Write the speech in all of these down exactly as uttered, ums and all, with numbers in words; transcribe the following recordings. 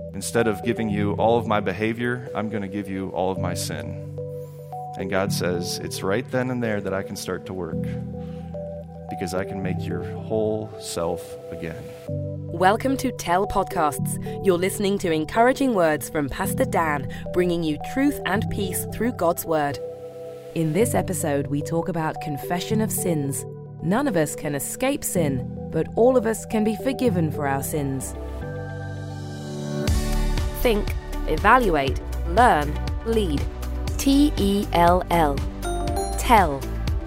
Instead of giving you all of my behavior, I'm going to give you all of my sin. And God says, it's right then and there that I can start to work, because I can make your whole self again. Welcome to Tell Podcasts. You're listening to encouraging words from Pastor Dan, bringing you truth and peace through God's Word. In this episode, we talk about confession of sins. None of us can escape sin, but all of us can be forgiven for our sins. Think, evaluate, learn, lead. T E L L. Tell.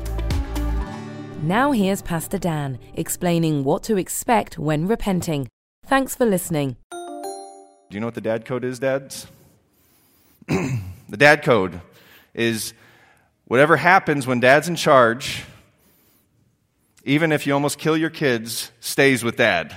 Now here's Pastor Dan explaining what to expect when repenting. Thanks for listening. Do you know what the dad code is, dads? The dad code is whatever happens when dad's in charge, even if you almost kill your kids, stays with dad.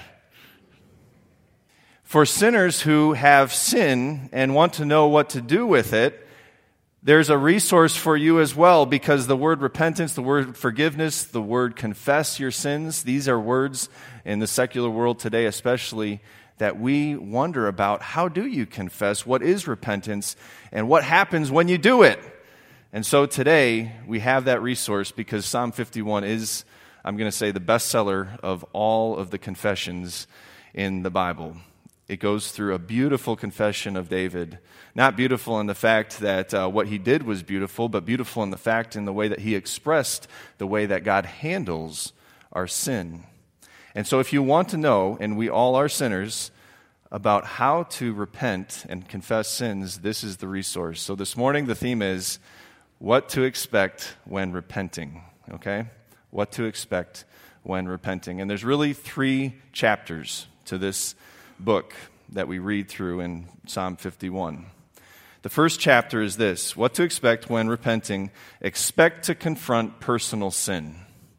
For sinners who have sin and want to know what to do with it, there's a resource for you as well, because the word repentance, the word forgiveness, the word confess your sins, these are words in the secular world today especially that we wonder about. How do you confess? What is repentance? And what happens when you do it? And so today we have that resource, because Psalm fifty-one is, I'm going to say, the bestseller of all of the confessions in the Bible. It goes through a beautiful confession of David. Not beautiful in the fact that uh, what he did was beautiful, but beautiful in the fact in the way that he expressed the way that God handles our sin. And so if you want to know, and we all are sinners, about how to repent and confess sins, this is the resource. So this morning the theme is what to expect when repenting, okay? What to expect when repenting. And there's really three chapters to this book that we read through in Psalm fifty-one. The first chapter is this: what to expect when repenting. Expect to confront personal sin.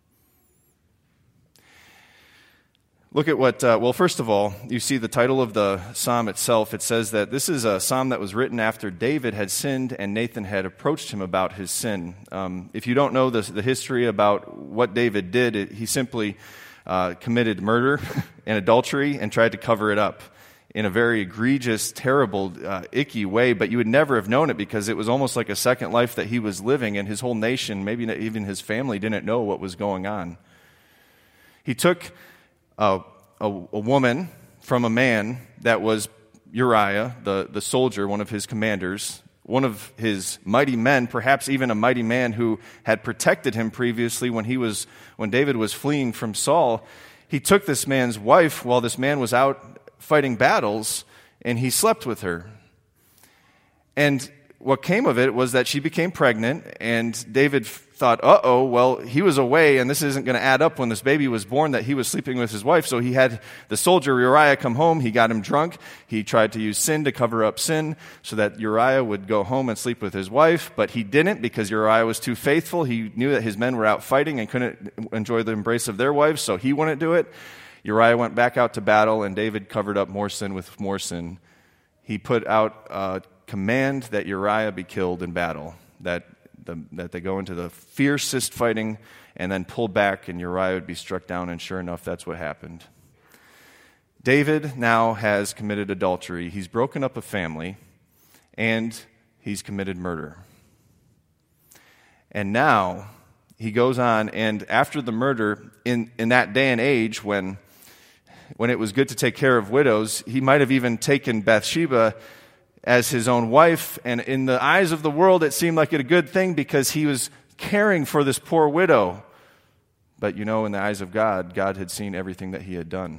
Look at what, uh, well, first of all, you see the title of the psalm itself. It says that this is a psalm that was written after David had sinned and Nathan had approached him about his sin. Um, if you don't know the, the history about what David did, it, he simply Uh, committed murder and adultery and tried to cover it up in a very egregious, terrible, uh, icky way, but you would never have known it because it was almost like a second life that he was living, and his whole nation, maybe even his family, didn't know what was going on. He took a, a, a woman from a man that was Uriah, the, the soldier, one of his commanders, one of his mighty men, perhaps even a mighty man who had protected him previously when he was when David was fleeing from Saul. He took this man's wife while this man was out fighting battles, and he slept with her. And what came of it was that she became pregnant, and David thought, uh-oh, well, he was away, and this isn't going to add up when this baby was born that he was sleeping with his wife. So he had the soldier Uriah come home. He got him drunk. He tried to use sin to cover up sin so that Uriah would go home and sleep with his wife, but he didn't, because Uriah was too faithful. He knew that his men were out fighting and couldn't enjoy the embrace of their wives, so he wouldn't do it. Uriah went back out to battle, and David covered up more sin with more sin. He put out a command that Uriah be killed in battle, that The, that they go into the fiercest fighting and then pull back, and Uriah would be struck down, and sure enough, that's what happened. David now has committed adultery. He's broken up a family, and he's committed murder. And now he goes on, and after the murder, in, in that day and age when, when it was good to take care of widows, he might have even taken Bathsheba as his own wife, and in the eyes of the world it seemed like a good thing because he was caring for this poor widow. But you know, in the eyes of God, God had seen everything that he had done.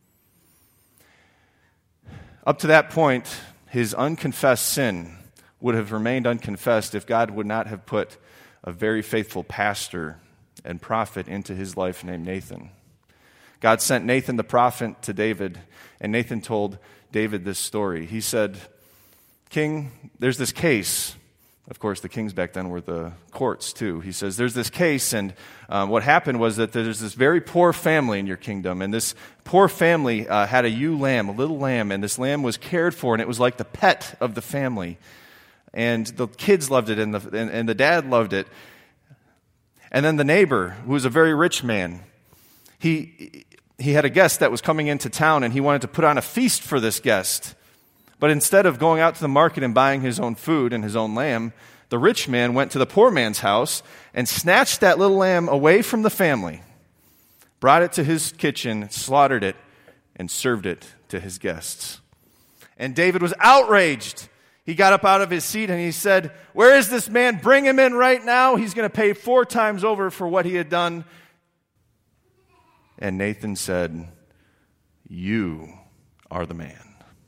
Up to that point, his unconfessed sin would have remained unconfessed if God would not have put a very faithful pastor and prophet into his life named Nathan. God sent Nathan the prophet to David, and Nathan told David this story. He said, King, there's this case. Of course, the kings back then were the courts, too. He says, there's this case, and um, what happened was that there's this very poor family in your kingdom, and this poor family uh, had a ewe lamb, a little lamb, and this lamb was cared for, and it was like the pet of the family. And the kids loved it, and the, and, and the dad loved it. And then the neighbor, who was a very rich man, he he had a guest that was coming into town, and he wanted to put on a feast for this guest. But instead of going out to the market and buying his own food and his own lamb, the rich man went to the poor man's house and snatched that little lamb away from the family, brought it to his kitchen, slaughtered it, and served it to his guests. And David was outraged. He got up out of his seat and he said, "Where is this man? Bring him in right now. He's going to pay four times over for what he had done." And Nathan said, "You are the man."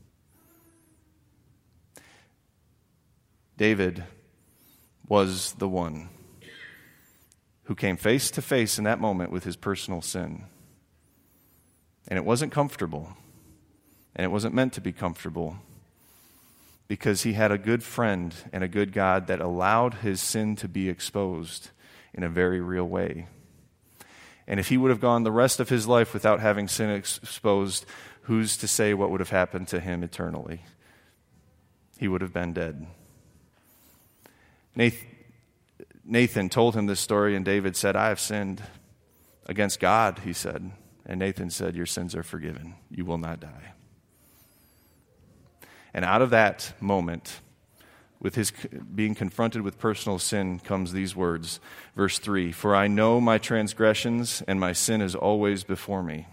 David was the one who came face to face in that moment with his personal sin. And it wasn't comfortable. And it wasn't meant to be comfortable, because he had a good friend and a good God that allowed his sin to be exposed in a very real way. And if he would have gone the rest of his life without having sin exposed, who's to say what would have happened to him eternally? He would have been dead. Nathan told him this story, and David said, "I have sinned against God," he said. And Nathan said, "Your sins are forgiven. You will not die." And out of that moment, with his being confronted with personal sin, comes these words. Verse three, "For I know my transgressions, and my sin is always before me."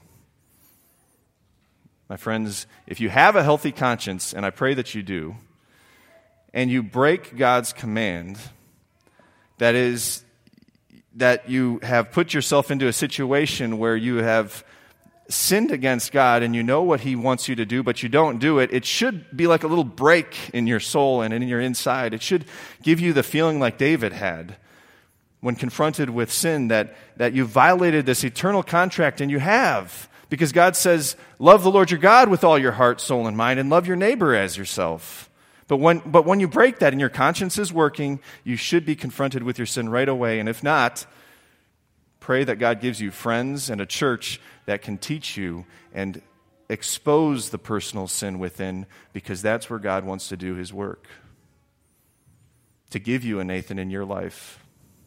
My friends, if you have a healthy conscience, and I pray that you do, and you break God's command, that is, that you have put yourself into a situation where you have sinned against God and you know what he wants you to do, but you don't do it, it should be like a little break in your soul and in your inside. It should give you the feeling like David had when confronted with sin, that, that you violated this eternal contract, and you have. Because God says, love the Lord your God with all your heart, soul, and mind, and love your neighbor as yourself. But when, but when you break that and your conscience is working, you should be confronted with your sin right away. And if not, pray that God gives you friends and a church that can teach you and expose the personal sin within, because that's where God wants to do his work. To give you a Nathan in your life.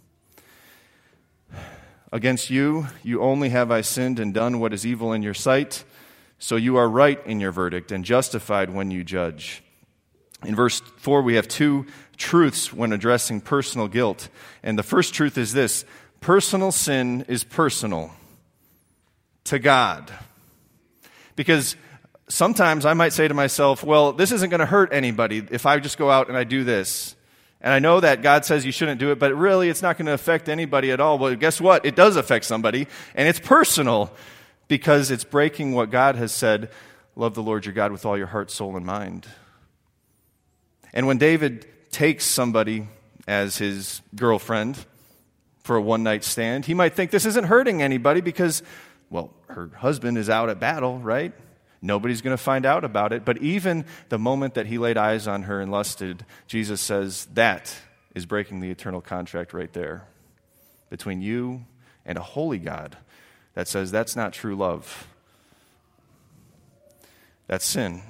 Against you, you only have I sinned and done what is evil in your sight, so you are right in your verdict and justified when you judge. In verse four, we have two truths when addressing personal guilt. And the first truth is this: personal sin is personal to God. Because sometimes I might say to myself, well, this isn't going to hurt anybody if I just go out and I do this. And I know that God says you shouldn't do it, but really it's not going to affect anybody at all. Well, guess what? It does affect somebody, and it's personal, because it's breaking what God has said: love the Lord your God with all your heart, soul, and mind. And when David takes somebody as his girlfriend for a one-night stand, he might think this isn't hurting anybody because, well, her husband is out at battle, right? Nobody's going to find out about it. But even the moment that he laid eyes on her and lusted, Jesus says that is breaking the eternal contract right there between you and a holy God that says that's not true love. That's sin.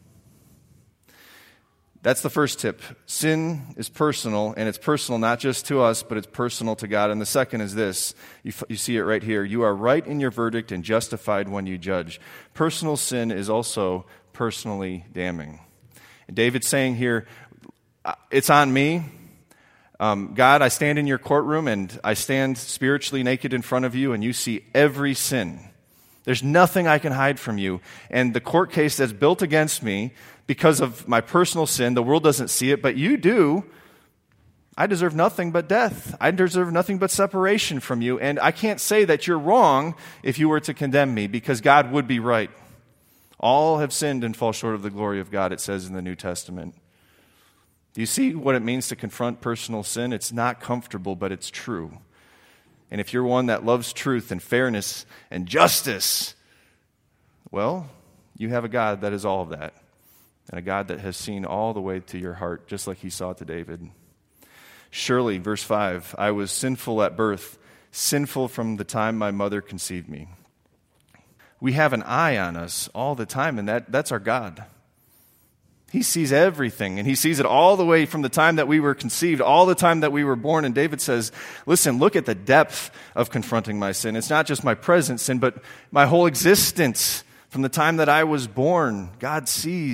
That's the first tip. Sin is personal, and it's personal not just to us, but it's personal to God. And the second is this. You, f- you see it right here. You are right in your verdict and justified when you judge. Personal sin is also personally damning. And David's saying here, it's on me. Um, God, I stand in your courtroom, and I stand spiritually naked in front of you, and you see every sin. There's nothing I can hide from you. And the court case that's built against me, because of my personal sin, the world doesn't see it, but you do. I deserve nothing but death. I deserve nothing but separation from you. And I can't say that you're wrong if you were to condemn me, because God would be right. All have sinned and fall short of the glory of God, it says in the New Testament. Do you see what it means to confront personal sin? It's not comfortable, but it's true. And if you're one that loves truth and fairness and justice, well, you have a God that is all of that. And a God that has seen all the way to your heart, just like he saw to David. Surely, verse five, I was sinful at birth, sinful from the time my mother conceived me. We have an eye on us all the time, and that, that's our God. He sees everything, and he sees it all the way from the time that we were conceived, all the time that we were born. And David says, listen, look at the depth of confronting my sin. It's not just my present sin, but my whole existence. From the time that I was born, God sees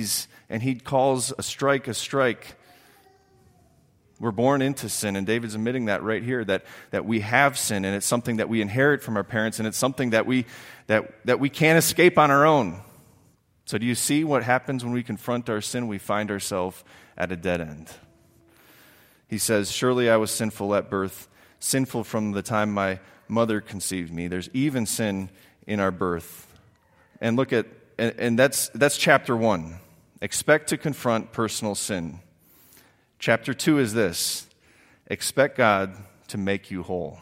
and he calls a strike a strike. We're born into sin, and David's admitting that right here, that, that we have sin, and it's something that we inherit from our parents, and it's something that we that that we can't escape on our own. So do you see what happens when we confront our sin? We find ourselves at a dead end. He says, surely I was sinful at birth, sinful from the time my mother conceived me. There's even sin in our birth. And look at, and, and that's that's chapter one. Expect to confront personal sin. Chapter two is this: expect God to make you whole.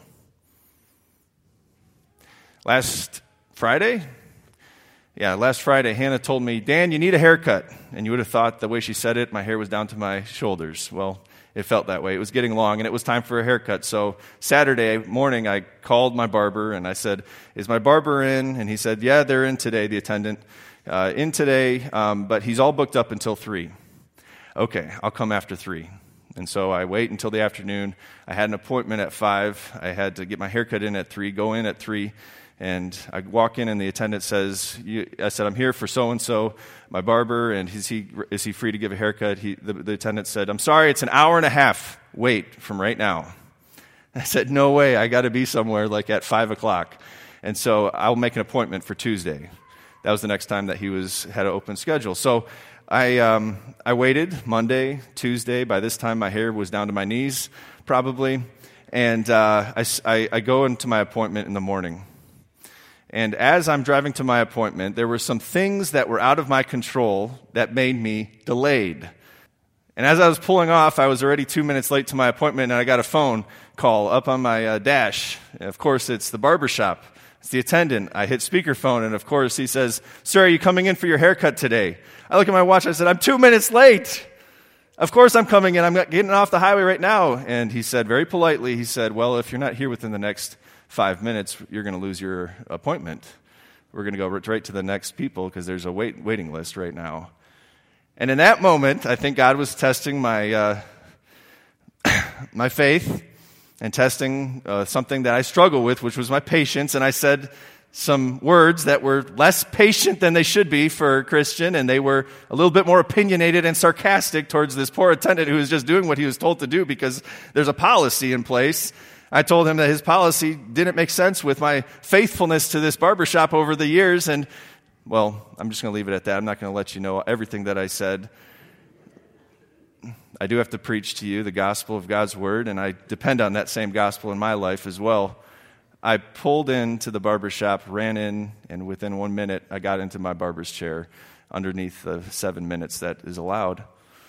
Last Friday, yeah, last Friday, Hannah told me, Dan, you need a haircut. And you would have thought the way she said it, my hair was down to my shoulders. Well, it felt that way. It was getting long, and it was time for a haircut. So Saturday morning, I called my barber, and I said, is my barber in? And he said, yeah, they're in today, the attendant. Uh, in today, um, but he's all booked up until three. Okay, I'll come after three. And so I wait until the afternoon. I had an appointment at five. I had to get my haircut in at three, go in at three. And I walk in, and the attendant says, you, I said, I'm here for so-and-so, my barber, and is he is he free to give a haircut? He, the, the attendant said, I'm sorry, it's an hour and a half wait from right now. I said, no way, I got to be somewhere like at five o'clock. And so I'll make an appointment for Tuesday. That was the next time that he was had an open schedule. So I um, I waited Monday, Tuesday. By this time, my hair was down to my knees, probably. And uh, I, I, I go into my appointment in the morning. And as I'm driving to my appointment, there were some things that were out of my control that made me delayed. And as I was pulling off, I was already two minutes late to my appointment, and I got a phone call up on my uh, dash. And of course, it's the barbershop. It's the attendant. I hit speakerphone, and of course, he says, sir, are you coming in for your haircut today? I look at my watch, I said, I'm two minutes late. Of course I'm coming in. I'm getting off the highway right now. And he said, very politely, he said, well, if you're not here within the next five minutes, you're going to lose your appointment. We're going to go right to the next people because there's a wait, waiting list right now. And in that moment, I think God was testing my uh, my faith and testing uh, something that I struggle with, which was my patience. And I said some words that were less patient than they should be for a Christian, and they were a little bit more opinionated and sarcastic towards this poor attendant who was just doing what he was told to do because there's a policy in place. I told him that his policy didn't make sense with my faithfulness to this barbershop over the years, and, well, I'm just going to leave it at that. I'm not going to let you know everything that I said. I do have to preach to you the gospel of God's word, and I depend on that same gospel in my life as well. I pulled into the barbershop, ran in, and within one minute, I got into my barber's chair underneath the seven minutes that is allowed.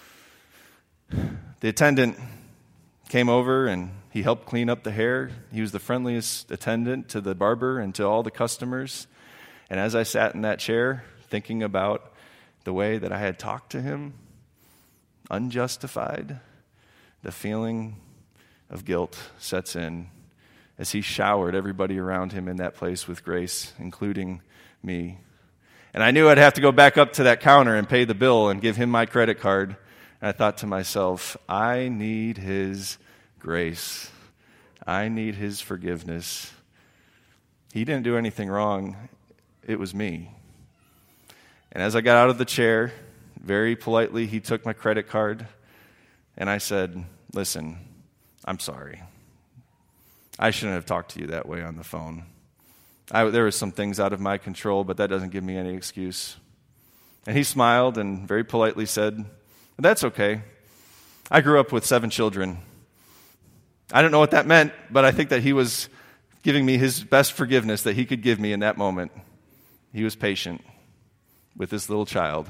The attendant came over, and he helped clean up the hair. He was the friendliest attendant to the barber and to all the customers. And as I sat in that chair, thinking about the way that I had talked to him, unjustified, the feeling of guilt sets in as he showered everybody around him in that place with grace, including me. And I knew I'd have to go back up to that counter and pay the bill and give him my credit card. And I thought to myself, I need his grace. I need his forgiveness. He didn't do anything wrong. It was me. And as I got out of the chair, very politely, he took my credit card, and I said, listen, I'm sorry. I shouldn't have talked to you that way on the phone. I, there were some things out of my control, but that doesn't give me any excuse. And he smiled and very politely said, that's okay. I grew up with seven children. I don't know what that meant, but I think that he was giving me his best forgiveness that he could give me in that moment. He was patient with this little child.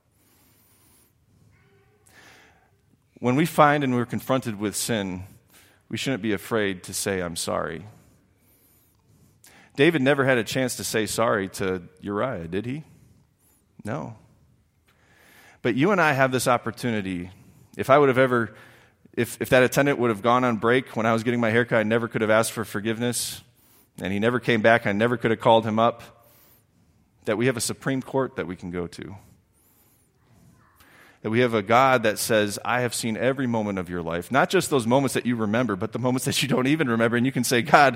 When we find and we're confronted with sin, we shouldn't be afraid to say, I'm sorry. David never had a chance to say sorry to Uriah, did he? No. But you and I have this opportunity. If I would have ever, if, if that attendant would have gone on break when I was getting my haircut, I never could have asked for forgiveness, and he never came back, I never could have called him up, that we have a Supreme Court that we can go to. That we have a God that says, I have seen every moment of your life. Not just those moments that you remember, but the moments that you don't even remember. And you can say, God,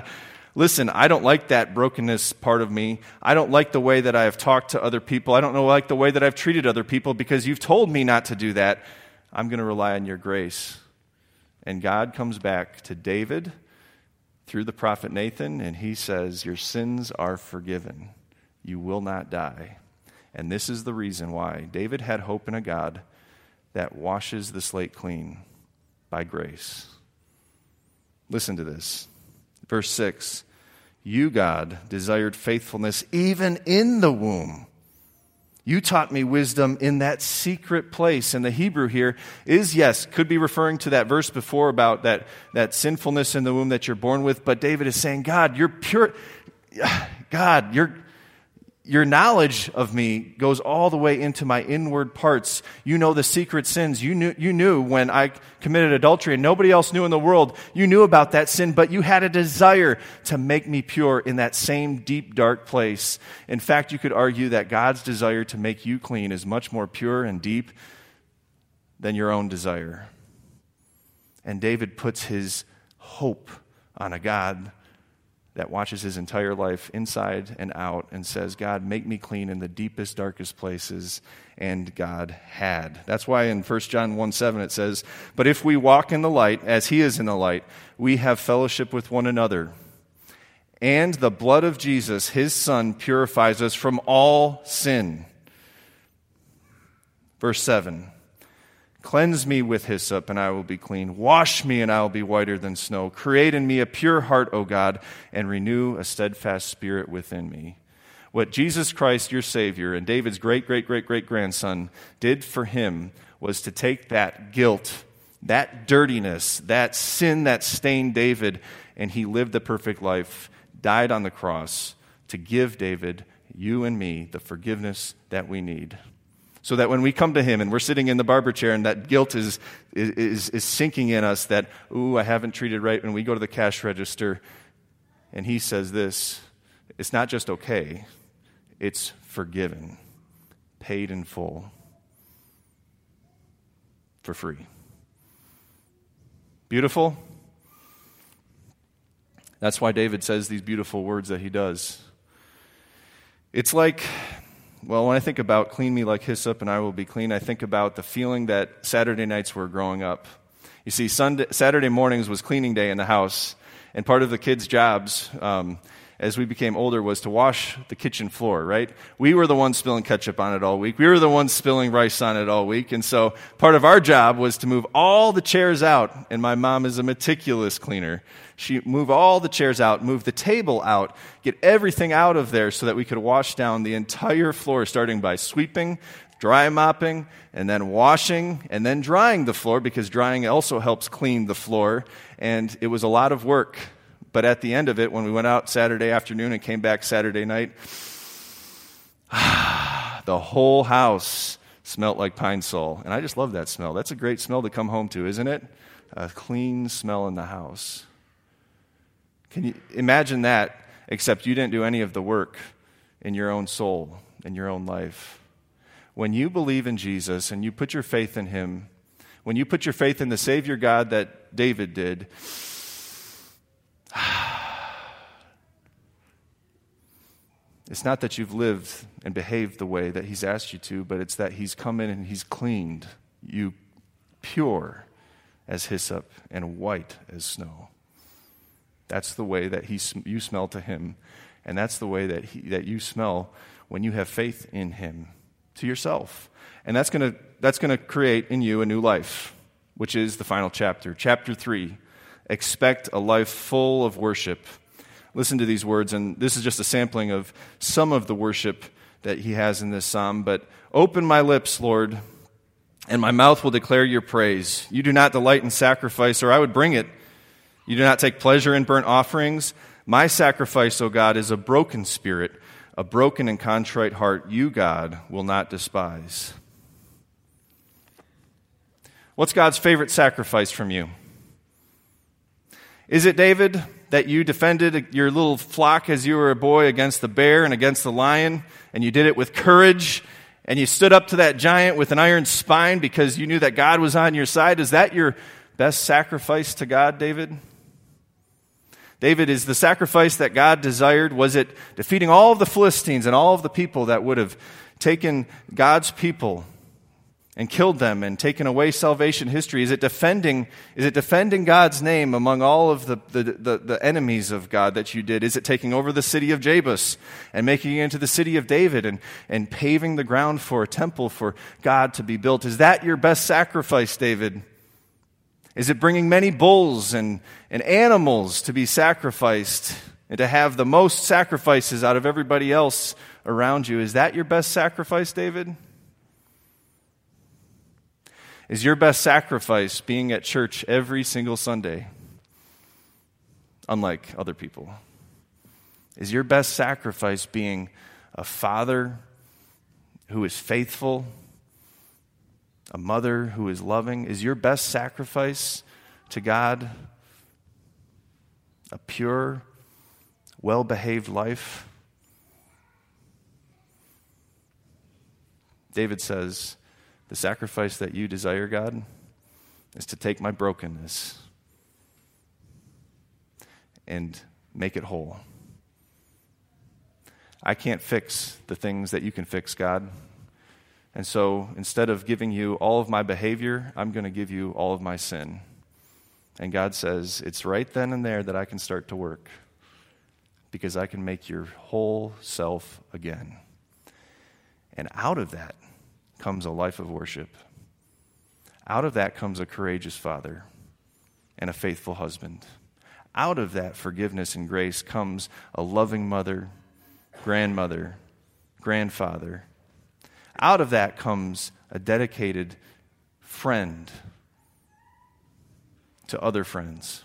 Listen, I don't like that brokenness part of me. I don't like the way that I have talked to other people. I don't know like the way that I've treated other people because you've told me not to do that. I'm going to rely on your grace. And God comes back to David through the prophet Nathan, and he says, your sins are forgiven. You will not die. And this is the reason why David had hope in a God that washes the slate clean by grace. Listen to this. Verse six, you, God, desired faithfulness even in the womb. You taught me wisdom in that secret place. And the Hebrew here is, yes, could be referring to that verse before about that, that sinfulness in the womb that you're born with. But David is saying, God, you're pure. God, you're, your knowledge of me goes all the way into my inward parts. You know the secret sins. You knew, you knew when I committed adultery and nobody else knew in the world. You knew about that sin, but you had a desire to make me pure in that same deep, dark place. In fact, you could argue that God's desire to make you clean is much more pure and deep than your own desire. And David puts his hope on a God that watches his entire life inside and out and says, God, make me clean in the deepest, darkest places. And God had. That's why in First John one seven it says, but if we walk in the light, as he is in the light, we have fellowship with one another. And the blood of Jesus, his son, purifies us from all sin. Verse seven, cleanse me with hyssop, and I will be clean. Wash me, and I will be whiter than snow. Create in me a pure heart, O God, and renew a steadfast spirit within me. What Jesus Christ, your Savior, and David's great, great, great, great grandson did for him was to take that guilt, that dirtiness, that sin that stained David, and he lived the perfect life, died on the cross to give David, you and me, the forgiveness that we need. So that when we come to him and we're sitting in the barber chair and that guilt is, is, is sinking in us that, ooh, I haven't treated right, when we go to the cash register and he says this, it's not just okay, it's forgiven, paid in full, for free. Beautiful? That's why David says these beautiful words that he does. It's like, well, when I think about clean me like hyssop and I will be clean, I think about the feeling that Saturday nights were growing up. You see, Sunday, Saturday mornings was cleaning day in the house, and part of the kids' jobs um, as we became older was to wash the kitchen floor, right? We were the ones spilling ketchup on it all week. We were the ones spilling rice on it all week, and so part of our job was to move all the chairs out, and my mom is a meticulous cleaner. She move all the chairs out, move the table out, get everything out of there so that we could wash down the entire floor, starting by sweeping, dry mopping, and then washing, and then drying the floor, because drying also helps clean the floor. And it was a lot of work. But at the end of it, when we went out Saturday afternoon and came back Saturday night, the whole house smelled like Pine Sol. And I just love that smell. That's a great smell to come home to, isn't it? A clean smell in the house. Can you imagine that, except you didn't do any of the work in your own soul, in your own life? When you believe in Jesus and you put your faith in him, when you put your faith in the Savior God that David did, it's not that you've lived and behaved the way that he's asked you to, but it's that he's come in and he's cleaned you pure as hyssop and white as snow. That's the way that he, you smell to him, and that's the way that he, that you smell when you have faith in him to yourself. And that's going to that's going to create in you a new life, which is the final chapter. Chapter three, expect a life full of worship. Listen to these words, and this is just a sampling of some of the worship that he has in this psalm. But open my lips, Lord, and my mouth will declare your praise. You do not delight in sacrifice, or I would bring it. You do not take pleasure in burnt offerings. My sacrifice, O God, is a broken spirit, a broken and contrite heart. You, God, will not despise. What's God's favorite sacrifice from you? Is it, David, that you defended your little flock as you were a boy against the bear and against the lion, and you did it with courage, and you stood up to that giant with an iron spine because you knew that God was on your side? Is that your best sacrifice to God, David? David, is the sacrifice that God desired, was it defeating all of the Philistines and all of the people that would have taken God's people and killed them and taken away salvation history? Is it defending, is it defending God's name among all of the, the, the, the enemies of God that you did? Is it taking over the city of Jabus and making it into the city of David and, and paving the ground for a temple for God to be built? Is that your best sacrifice, David? Is it bringing many bulls and, and animals to be sacrificed and to have the most sacrifices out of everybody else around you? Is that your best sacrifice, David? Is your best sacrifice being at church every single Sunday, unlike other people? Is your best sacrifice being a father who is faithful, a mother who is loving? Is your best sacrifice to God a pure, well-behaved life? David says, the sacrifice that you desire, God, is to take my brokenness and make it whole. I can't fix the things that you can fix, God. And so instead of giving you all of my behavior, I'm going to give you all of my sin. And God says, it's right then and there that I can start to work, because I can make your whole self again. And out of that comes a life of worship. Out of that comes a courageous father and a faithful husband. Out of that forgiveness and grace comes a loving mother, grandmother, grandfather. Out of that comes a dedicated friend to other friends.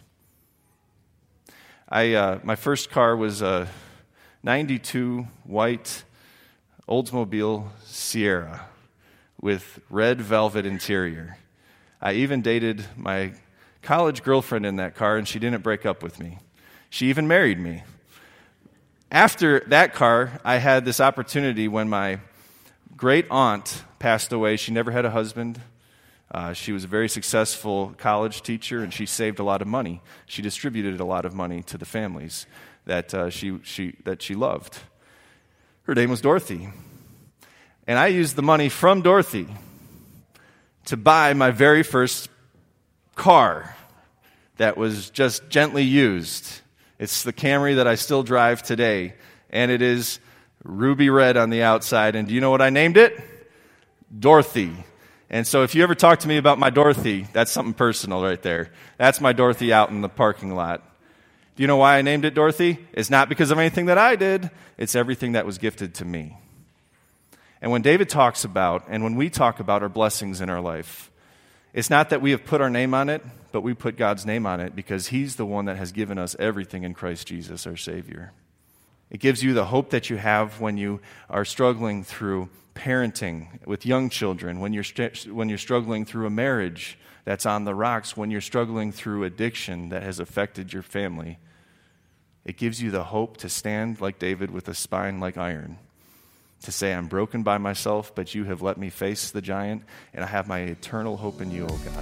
I uh, my first car was a ninety-two white Oldsmobile Sierra with red velvet interior. I even dated my college girlfriend in that car, and she didn't break up with me. She even married me. After that car, I had this opportunity when my great aunt passed away. She never had a husband. Uh, she was a very successful college teacher, and she saved a lot of money. She distributed a lot of money to the families that uh, she she that she loved. Her name was Dorothy. And I used the money from Dorothy to buy my very first car that was just gently used. It's the Camry that I still drive today, and it is ruby red on the outside. And do you know what I named it? Dorothy. And so if you ever talk to me about my Dorothy, that's something personal right there. That's my Dorothy out in the parking lot. Do you know why I named it Dorothy? It's not because of anything that I did. It's everything that was gifted to me. And when David talks about, and when we talk about our blessings in our life, it's not that we have put our name on it, but we put God's name on it because He's the one that has given us everything in Christ Jesus, our Savior. It gives you the hope that you have when you are struggling through parenting with young children, when you're st- when you're struggling through a marriage that's on the rocks, when you're struggling through addiction that has affected your family. It gives you the hope to stand like David with a spine like iron, to say, I'm broken by myself, but you have let me face the giant, and I have my eternal hope in you, O God.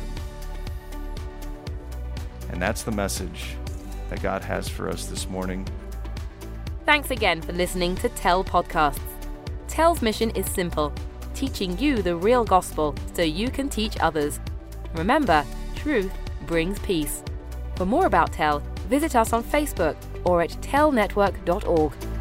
And that's the message that God has for us this morning. Thanks again for listening to Tell Podcasts. Tell's mission is simple, teaching you the real gospel so you can teach others. Remember, truth brings peace. For more about Tell, visit us on Facebook or at tell network dot org.